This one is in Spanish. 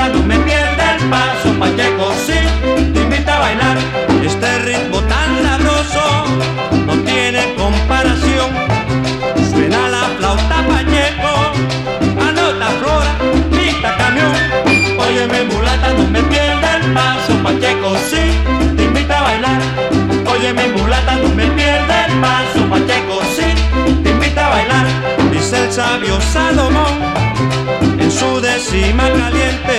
mulata no me pierde el paso, Pacheco sí te invita a bailar. Este ritmo tan sabroso no tiene comparación. Suena la flauta, Pacheco, anota flora, pista camión. Óyeme mulata, no me pierda el paso, Pacheco sí te invita a bailar. Óyeme mulata, no me pierda el paso, Pacheco sí te invita a bailar. Dice el sabio Salomón en su décima caliente: